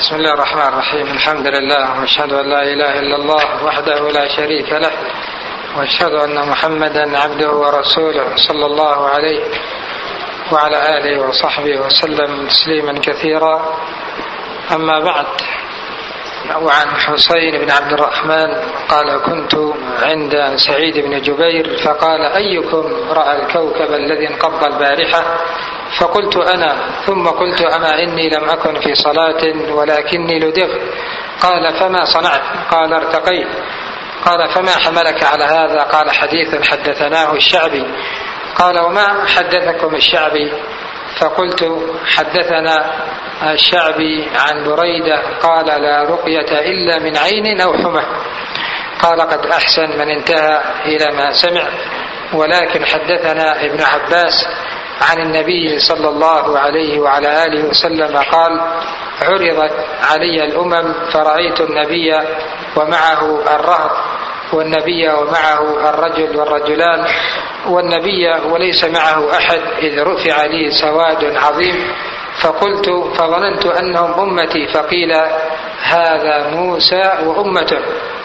بسم الله الرحمن الرحيم. الحمد لله وأشهد أن لا إله إلا الله وحده لا شريك له، وأشهد أن محمدا عبده ورسوله صلى الله عليه وعلى آله وصحبه وسلم تسليما كثيرا. أما بعد، وعن حسين بن عبد الرحمن قال: كنت عند سعيد بن جبير فقال: أيكم رأى الكوكب الذي انقض البارحة؟ فقلت: أنا. ثم قلت: أما إني لم أكن في صلاة ولكني لدغت. قال: فما صنعت؟ قال: ارتقيت. قال: فما حملك على هذا؟ قال: حديث حدثناه الشعبي. قال: وما حدثكم الشعبي؟ فقلت: حدثنا الشعبي عن بريدة قال: لا رقية إلا من عين أو حمى. قال: قد أحسن من انتهى إلى ما سمع، ولكن حدثنا ابن عباس عن النبي صلى الله عليه وعلى آله وسلم قال: عرضت علي الأمم فرأيت النبي ومعه الرهط، والنبي ومعه الرجل والرجلان، والنبي وليس معه أحد، إذ رفع لي سواد عظيم فقلت فظننت أنهم أمتي، فقيل: هذا موسى وأمته.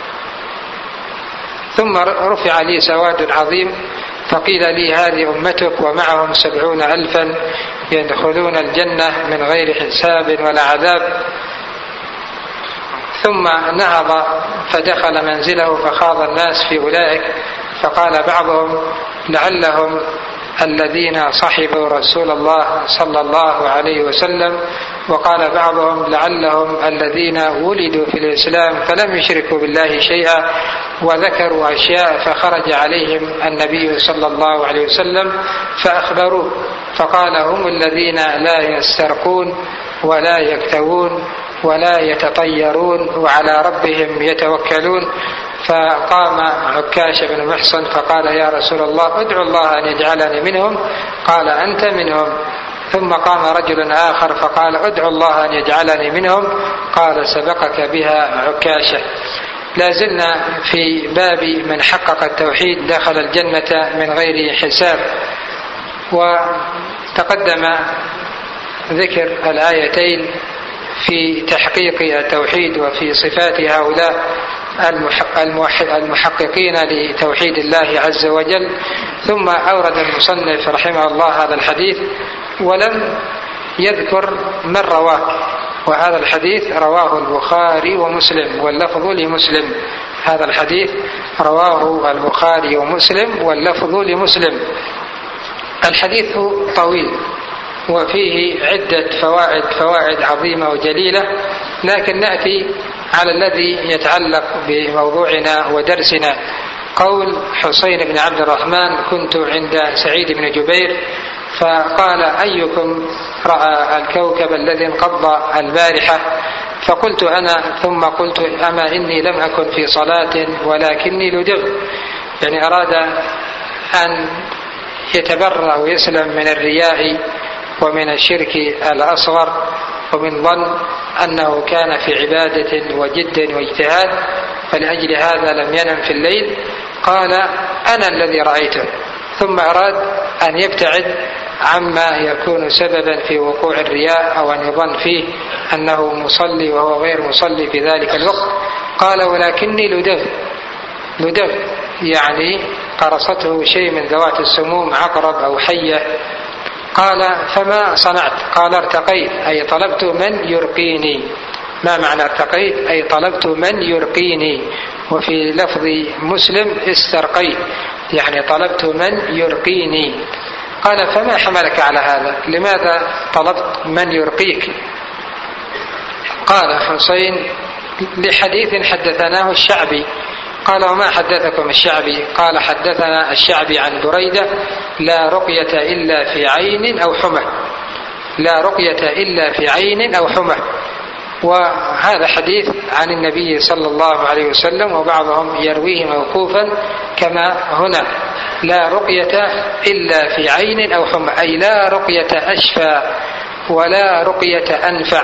ثم رفع لي سواد عظيم فقيل لي: هذه أمتك ومعهم 70,000 يدخلون الجنة من غير حساب ولا عذاب. ثم نهض فدخل منزله فخاض الناس في أولئك، فقال بعضهم: لعلهم الذين صحبوا رسول الله صلى الله عليه وسلم، وقال بعضهم: لعلهم الذين ولدوا في الإسلام فلم يشركوا بالله شيئا، وذكروا أشياء، فخرج عليهم النبي صلى الله عليه وسلم فأخبروه، فقال: هم الذين لا يسترقون ولا يكتوون ولا يتطيرون وعلى ربهم يتوكلون. فقام عكاش بن محصن فقال: يا رسول الله، ادعو الله أن يجعلني منهم. قال: أنت منهم. ثم قام رجل آخر فقال: ادعو الله أن يجعلني منهم. قال: سبقك بها عكاشة. لازلنا في باب من حقق التوحيد دخل الجنة من غير حساب، وتقدم ذكر الآيتين في تحقيق التوحيد وفي صفات هؤلاء المحققين لتوحيد الله عز وجل. ثم أورد المصنف رحمه الله هذا الحديث ولم يذكر من رواه، وهذا الحديث رواه البخاري ومسلم واللفظ لمسلم. هذا الحديث رواه البخاري ومسلم واللفظ لمسلم. الحديث طويل وفيه عدة فوائد عظيمة وجليلة، لكن نأتي على الذي يتعلق بموضوعنا ودرسنا. قول حسين بن عبد الرحمن: كنت عند سعيد بن جبير فقال: أيكم رأى الكوكب الذي انقض البارحة؟ فقلت: أنا. ثم قلت: أما إني لم أكن في صلاة ولكني لدغت. يعني أراد أن يتبرأ ويسلم من الرياء ومن الشرك الأصغر، ومن ظن أنه كان في عبادة وجد واجتهاد، فلأجل هذا لم ينم في الليل. قال: أنا الذي رأيته. ثم أراد أن يبتعد عما يكون سببا في وقوع الرياء أو أن يظن فيه أنه مصلي وهو غير مصلي في ذلك الوقت. قال: ولكني لدغت، يعني قرصته شيء من ذوات السموم، عقرب أو حية. قال: فما صنعت؟ قال: ارتقيت، أي طلبت من يرقيني. ما معنى ارتقيت؟ أي طلبت من يرقيني. وفي لفظ مسلم: استرقيت، يعني طلبت من يرقيني. قال: فما حملك على هذا؟ لماذا طلبت من يرقيك؟ قال حسين: لحديث حدثناه الشعبي. قال: وما حدثكم الشعبي؟ قال: حدثنا الشعبي عن بريدة: لا رقية إلا في عين أو حمى. لا رقية إلا في عين أو حمى. وهذا حديث عن النبي صلى الله عليه وسلم، وبعضهم يرويه موقوفا كما هنا: لا رقية إلا في عين أو حمى، أي لا رقية أشفى ولا رقية أنفع.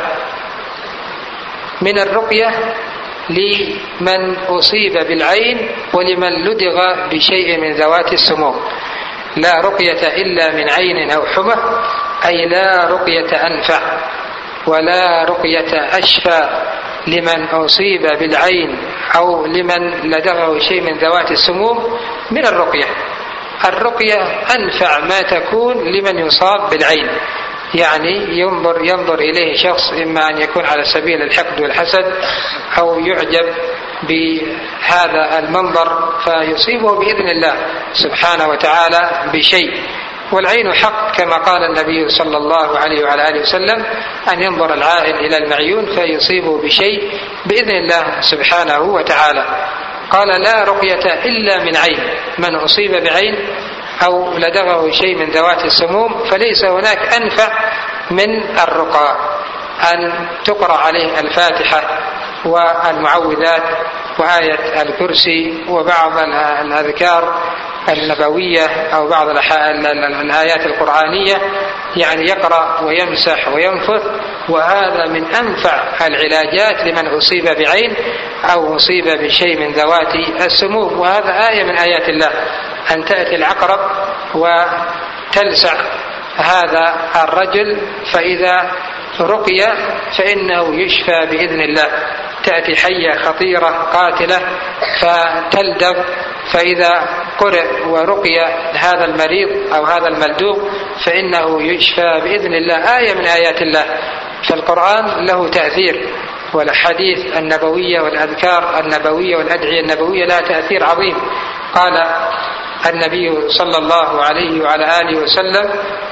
من الرقية لمن أصيب بالعين ولمن لدغ بشيء من ذوات السموم. لا رقية إلا من عين أو حمى، أي لا رقية أنفع. ولا رقية أشفى لمن أصيب بالعين أو لمن لدغه شيء من ذوات السموم من الرقية. الرقية أنفع ما تكون لمن يصاب بالعين، يعني ينظر إليه شخص إما أن يكون على سبيل الحقد والحسد أو يعجب بهذا المنظر فيصيبه بإذن الله سبحانه وتعالى بشيء. والعين حق كما قال النبي صلى الله عليه وعلى آله وسلم أن ينظر العائن إلى المعيون فيصيبه بشيء بإذن الله سبحانه وتعالى. قال لا رقية إلا من عين، من أصيب بعين أو لدغه شيء من ذوات السموم فليس هناك أنفع من الرقى، أن تقرأ عليه الفاتحة والمعوذات وآية الكرسي وبعض الأذكار النبوية أو بعض الآيات القرآنية، يعني يقرأ ويمسح وينفث، وهذا من أنفع العلاجات لمن أصيب بعين أو أصيب بشيء من ذوات السموم. وهذا آية من آيات الله، أن تأتي العقرب وتلسع هذا الرجل فإذا رقي فإنه يشفى بإذن الله. تأتي حية خطيرة قاتلة فتلدغ، فإذا قرئ ورقي هذا المريض أو هذا الملدوغ فإنه يشفى بإذن الله. آية من آيات الله. فالقرآن له تأثير، والحديث النبوية والأذكار النبوية والأدعية النبوية لها تأثير عظيم. قال النبي صلى الله عليه وعلى آله وسلم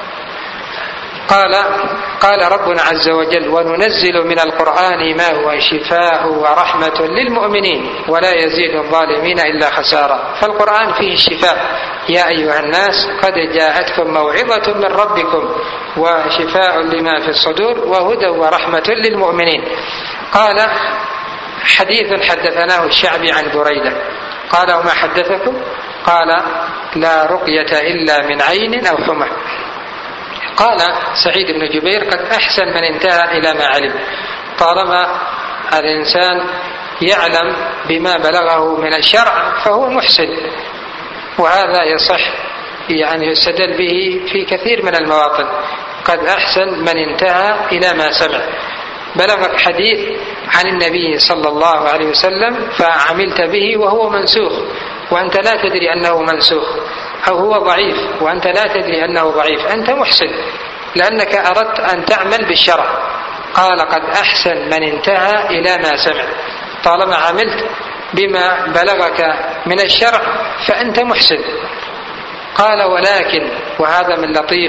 قال ربنا عز وجل وننزل من القرآن ما هو شفاء ورحمة للمؤمنين ولا يزيد الظالمين إلا خسارة. فالقرآن فيه الشفاء، يا أيها الناس قد جاءتكم موعظة من ربكم وشفاء لما في الصدور وهدى ورحمة للمؤمنين. قال حديث حدثناه الشعبي عن بريدة قال وما حدثكم؟ قال لا رقية إلا من عين أو حمى. قال سعيد بن جبير قد أحسن من انتهى إلى ما علم. طالما الإنسان يعلم بما بلغه من الشرع فهو محسن، وهذا يصح يعني يستدل به في كثير من المواطن. قد أحسن من انتهى إلى ما سمع. بلغك حديث عن النبي صلى الله عليه وسلم فعملت به وهو منسوخ وأنت لا تدري أنه منسوخ، أو هو ضعيف وأنت لا تدري أنه ضعيف، أنت محسن لأنك أردت أن تعمل بالشرع. قال قد أحسن من انتهى إلى ما سمع. طالما عملت بما بلغك من الشرع فأنت محسن. قال ولكن، وهذا من لطيف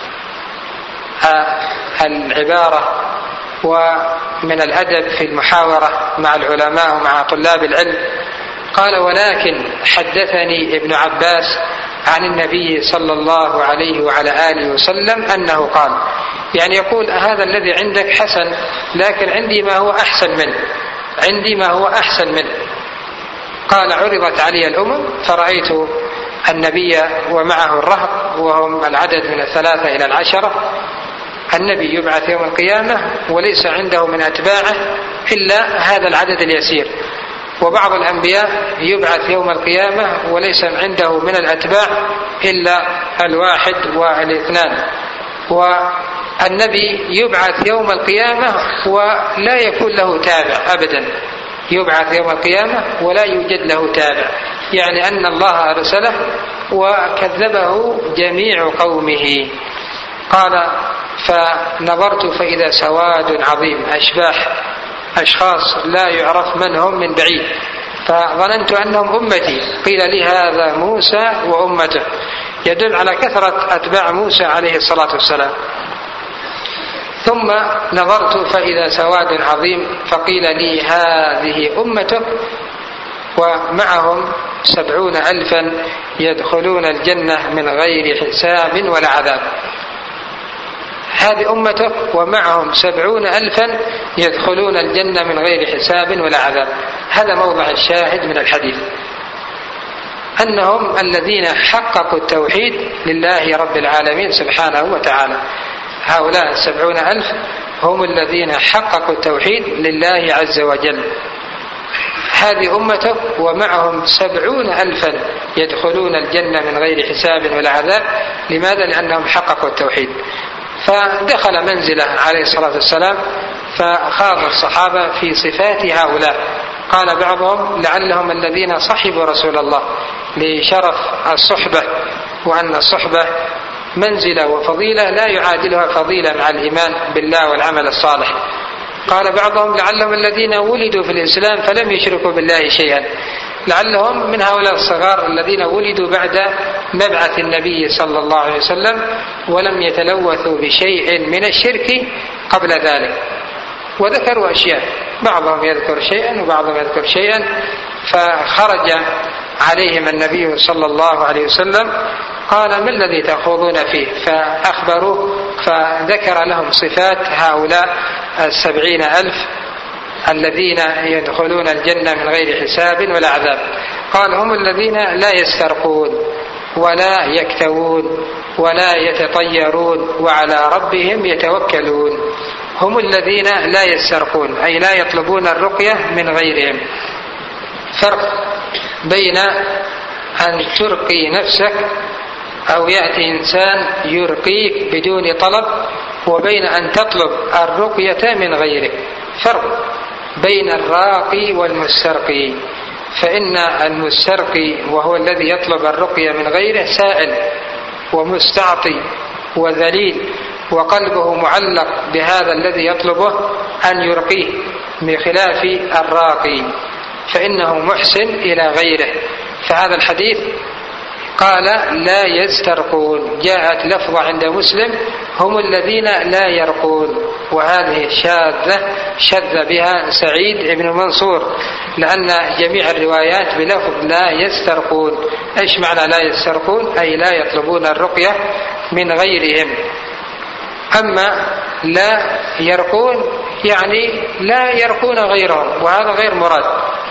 العبارة ومن الأدب في المحاورة مع العلماء ومع طلاب العلم، قال ولكن حدثني ابن عباس عن النبي صلى الله عليه وعلى آله وسلم أنه قال، يعني يقول هذا الذي عندك حسن لكن عندي ما هو أحسن منه، عندي ما هو أحسن منه. قال عرضت علي الأمم فرأيت النبي ومعه الرهط وهم العدد من 3 إلى 10. النبي يبعث يوم القيامة وليس عنده من أتباعه إلا هذا العدد اليسير، وبعض الأنبياء يبعث يوم القيامة وليس عنده من الأتباع إلا 1 و2. والنبي يبعث يوم القيامة ولا يكون له تابع أبدا، يبعث يوم القيامة ولا يوجد له تابع، يعني أن الله أرسله وكذبه جميع قومه. قال فنظرت فإذا سواد عظيم، أشخاص لا يعرف من هم من بعيد، فظننت أنهم أمتي. قيل لي هذا موسى وأمته، يدل على كثرة أتباع موسى عليه الصلاة والسلام. ثم نظرت فإذا سواد عظيم، فقيل لي هذه أمتك ومعهم 70,000 يدخلون الجنة من غير حساب ولا عذاب. هذه أمتك ومعهم 70,000 يدخلون الجنة من غير حساب ولا عذاب. هذا موضع الشاهد من الحديث، أنهم الذين حققوا التوحيد لله رب العالمين سبحانه وتعالى. هؤلاء 70,000 هم الذين حققوا التوحيد لله عز وجل. هذه أمتك ومعهم 70,000 يدخلون الجنة من غير حساب ولا عذاب. لماذا؟ لأنهم حققوا التوحيد. فدخل منزله عليه الصلاة والسلام فخاض الصحابة في صفات هؤلاء. قال بعضهم لعلهم الذين صحبوا رسول الله لشرف الصحبة، وأن الصحبة منزلة وفضيلة لا يعادلها فضيلة مع الإيمان بالله والعمل الصالح. قال بعضهم لعلهم الذين ولدوا في الإسلام فلم يشركوا بالله شيئا، لعلهم من هؤلاء الصغار الذين ولدوا بعد مبعث النبي صلى الله عليه وسلم ولم يتلوثوا بشيء من الشرك قبل ذلك. وذكروا أشياء، بعضهم يذكر شيئا وبعضهم يذكر شيئا. فخرج عليهم النبي صلى الله عليه وسلم قال ما الذي تخوضون فيه؟ فأخبروه فذكر لهم صفات هؤلاء 70,000 الذين يدخلون الجنة من غير حساب ولا عذاب. قال هم الذين لا يسترقون ولا يكتوون ولا يتطيرون وعلى ربهم يتوكلون. هم الذين لا يسترقون أي لا يطلبون الرقية من غيرهم. فرق بين أن ترقي نفسك أو يأتي إنسان يرقيك بدون طلب، وبين أن تطلب الرقية من غيرك. فرق بين الراقي والمسترقي، فإن المسترقي وهو الذي يطلب الرقية من غيره سائل ومستعطي وذليل، وقلبه معلق بهذا الذي يطلبه أن يرقيه، بخلاف الراقي فإنه محسن إلى غيره. فهذا الحديث قال لا يسترقون، جاءت لفظة عند مسلم هم الذين لا يرقون، وهذه شاذة شذ بها سعيد بن منصور، لأن جميع الروايات بلفظ لا يسترقون. إيش معنى لا يسترقون؟ أي لا يطلبون الرقية من غيرهم. أما لا يرقون يعني لا يرقون غيرهم، وهذا غير مراد.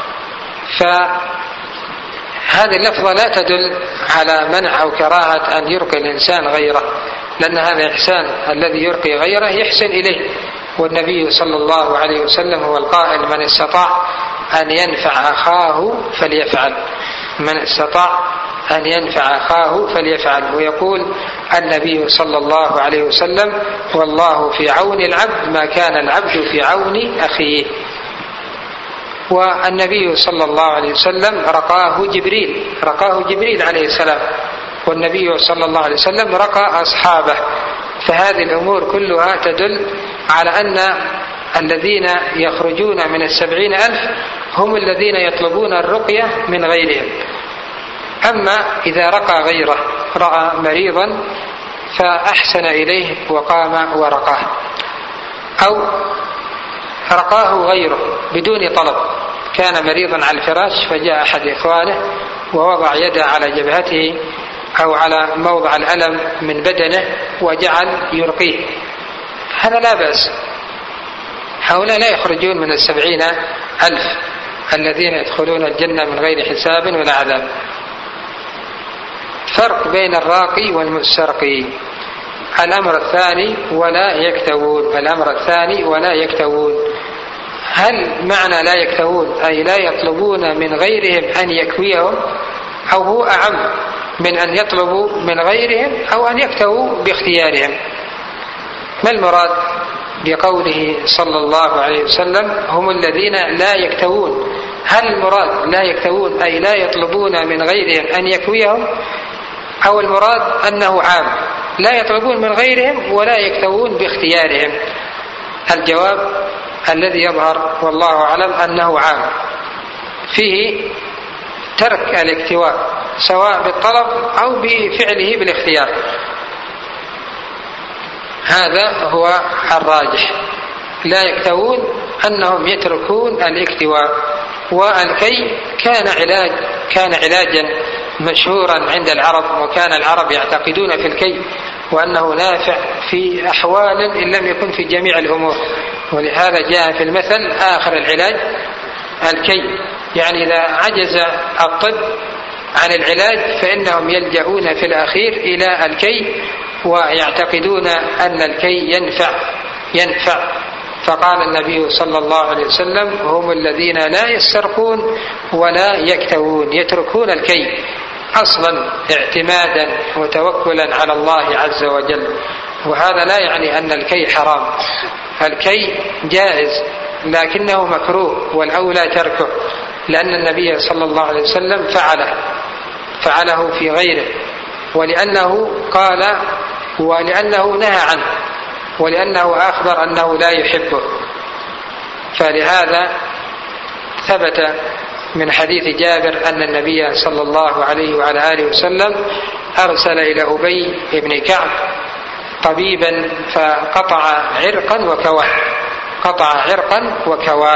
فهذه اللفظة لا تدل على منع أو كراهة أن يرقي الإنسان غيره، لأن هذا إحسان، الذي يرقي غيره يحسن إليه. والنبي صلى الله عليه وسلم هو القائل من استطاع أن ينفع أخاه فليفعل، من استطاع أن ينفع أخاه فليفعل. ويقول النبي صلى الله عليه وسلم والله في عون العبد ما كان العبد في عون أخيه. والنبي صلى الله عليه وسلم رقاه جبريل عليه السلام، والنبي صلى الله عليه وسلم رقى أصحابه. فهذه الأمور كلها تدل على أن الذين يخرجون من 70,000 هم الذين يطلبون الرقية من غيرهم. أما إذا رقى غيره، رأى مريضا فأحسن إليه وقام ورقاه، أو رقاه غيره بدون طلب، كان مريضا على الفراش فجاء أحد إخوانه ووضع يده على جبهته أو على موضع الألم من بدنه وجعل يرقيه، هذا لا بأس. هؤلاء لا يخرجون من 70,000 الذين يدخلون الجنة من غير حساب ولا عذاب. فرق بين الراقي والمسترقي. الأمر الثاني ولا يكتوون. هل معنى لا يكتوون أي لا يطلبون من غيرهم أن يكويهم، أو هو أعم من أن يطلبوا من غيرهم أو أن يكتووا باختيارهم؟ ما المراد بقوله صلى الله عليه وسلم هم الذين لا يكتوون؟ هل المراد لا يكتوون أي لا يطلبون من غيرهم أن يكويهم، أو المراد أنه عام لا يطلبون من غيرهم ولا يكتوون باختيارهم؟ الجواب الذي يظهر والله أعلم أنه عام، فيه ترك الاكتواء سواء بالطلب أو بفعله بالاختيار. هذا هو الراجح. لا يكتوون أنهم يتركون الاكتواء. والكي كان علاجا مشهورا عند العرب، وكان العرب يعتقدون في الكي وأنه نافع في أحوال إن لم يكن في جميع الأمور، ولهذا جاء في المثل آخر العلاج الكي، يعني إذا عجز الطب عن العلاج فإنهم يلجؤون في الأخير إلى الكي، ويعتقدون أن الكي ينفع. فقال النبي صلى الله عليه وسلم هم الذين لا يسترقون ولا يكتوون، يتركون الكي أصلا اعتمادا وتوكلا على الله عز وجل. وهذا لا يعني أن الكي حرام، الكي جائز لكنه مكروه والأولى تركه، لأن النبي صلى الله عليه وسلم فعله في غيره، ولأنه قال ولأنه نهى عنه، ولأنه أخبر أنه لا يحبه. فلهذا ثبت من حديث جابر أن النبي صلى الله عليه وعلى آله وسلم أرسل إلى أبي بن كعب طبيبا فقطع عرقا وكواه، قطع عرقا وكواه.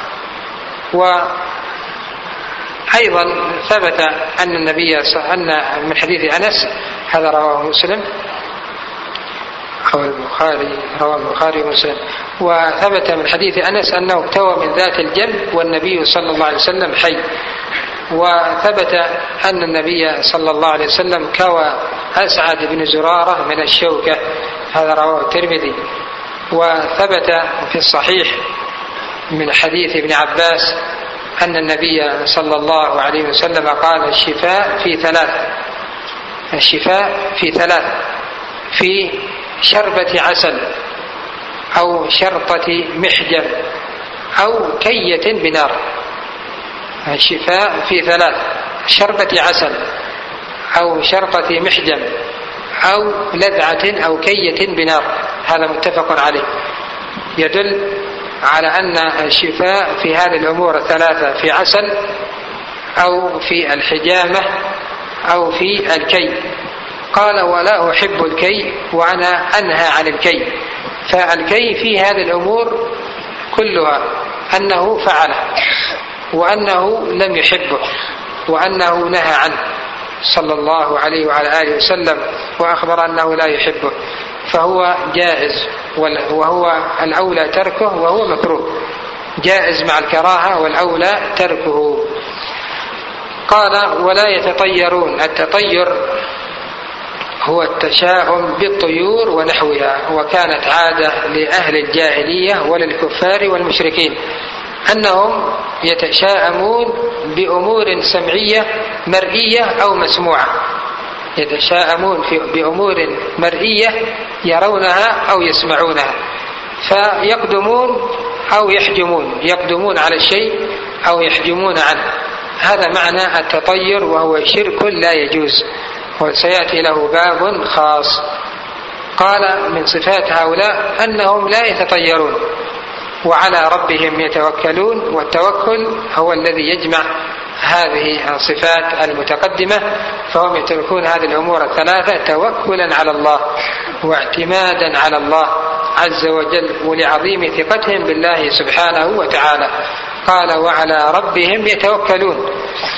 وأيضا ثبت أن النبي أن من حديث أنس، هذا رواه مسلم أو البخاري، رواه البخاري ومسلم، وثبت من حديث أنس أنه اكتوى من ذات الجنب والنبي صلى الله عليه وسلم حي. وثبت أن النبي صلى الله عليه وسلم كوى أسعد بن زرارة من الشوكة، هذا رواه الترمذي. وثبت في الصحيح من حديث ابن عباس أن النبي صلى الله عليه وسلم قال الشفاء في ثلاث، الشفاء في ثلاث: في شربة عسل أو شرطة محجر أو كية بنار. الشفاء في ثلاث: شربة عسل أو شرطة محجم أو لذعة أو كية بنار. هذا متفق عليه، يدل على أن الشفاء في هذه الأمور الثلاثة: في عسل أو في الحجامة أو في الكي. قال: ولا أحب الكي وأنا أنهى عن الكي. فالكي في هذه الأمور كلها أنه فعله وأنه لم يحبه وأنه نهى عنه صلى الله عليه وعلى آله وسلم، وأخبر أنه لا يحبه، فهو جائز، وهو الأولى تركه، وهو مكروه، جائز مع الكراهة والأولى تركه. قال: ولا يتطيرون. التطير هو التشاؤم بالطيور ونحوها، وكانت عادة لأهل الجاهلية وللكفار والمشركين أنهم يتشاءمون بأمور سمعية مرئية أو مسموعة، يتشاءمون بأمور مرئية يرونها أو يسمعونها، فيقدمون أو يحجمون، يقدمون على الشيء أو يحجمون عنه. هذا معنى التطير، وهو شرك لا يجوز، وسيأتي له باب خاص. قال: من صفات هؤلاء أنهم لا يتطيرون وعلى ربهم يتوكلون. والتوكل هو الذي يجمع هذه الصفات المتقدمة، فهم يتركون هذه الأمور الثلاثة توكلا على الله واعتمادا على الله عز وجل، ولعظيم ثقتهم بالله سبحانه وتعالى. قال: وعلى ربهم يتوكلون.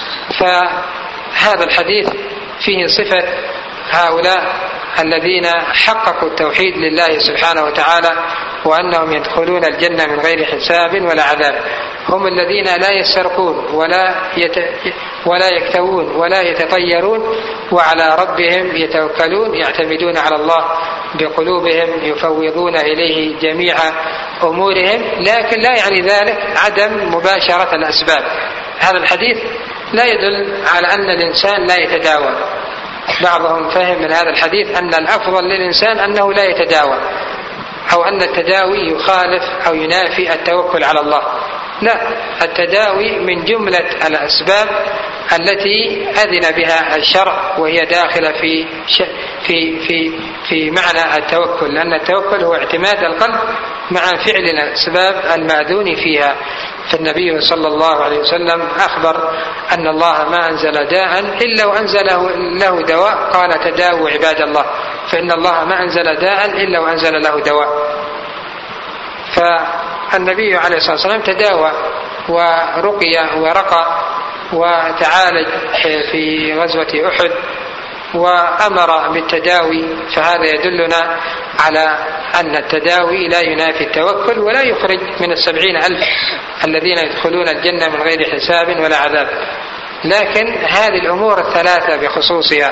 فهذا الحديث فيه صفة هؤلاء الذين حققوا التوحيد لله سبحانه وتعالى، وأنهم يدخلون الجنة من غير حساب ولا عذاب. هم الذين لا يسرقون ولا يكتوون ولا يتطيرون، وعلى ربهم يتوكلون، يعتمدون على الله بقلوبهم، يفوضون إليه جميع أمورهم، لكن لا يعني ذلك عدم مباشرة الأسباب. هذا الحديث لا يدل على أن الإنسان لا يتداوى. بعضهم فهم من هذا الحديث أن الأفضل للإنسان أنه لا يتداوى، أو أن التداوي يخالف أو ينافي التوكل على الله. لا، التداوي من جملة الأسباب التي أذن بها الشرع، وهي داخلة في معنى التوكل، لأن التوكل هو اعتماد القلب مع فعل الأسباب المأذون فيها. فالنبي صلى الله عليه وسلم أخبر أن الله ما أنزل داء إلا وأنزل له دواء، قال: تداووا عباد الله، فإن الله ما أنزل داء إلا وأنزل له دواء. فالنبي عليه الصلاة والسلام تداوى ورقي ورقى وتعالج في غزوة أحد، وأمر بالتداوي. فهذا يدلنا على أن التداوي لا ينافي التوكل، ولا يخرج من 70,000 الذين يدخلون الجنة من غير حساب ولا عذاب. لكن هذه الأمور الثلاثة بخصوصها: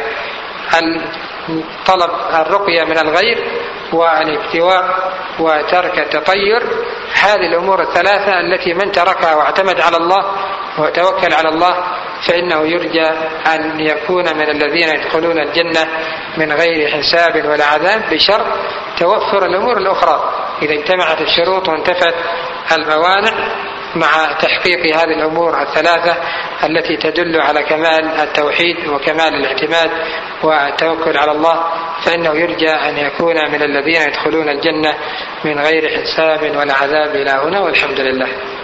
طلب الرقية من الغير، والابتواء، وترك التطير، هذه الأمور الثلاثة التي من تركها واعتمد على الله وتوكل على الله فإنه يرجى أن يكون من الذين يدخلون الجنة من غير حساب ولا عذاب، بشرط توفر الأمور الأخرى. إذا اجتمعت الشروط وانتفت الموانع مع تحقيق هذه الأمور الثلاثة التي تدل على كمال التوحيد وكمال الاعتماد والتوكل على الله، فإنه يرجى أن يكون من الذين يدخلون الجنة من غير حساب ولا عذاب. إلى هنا والحمد لله.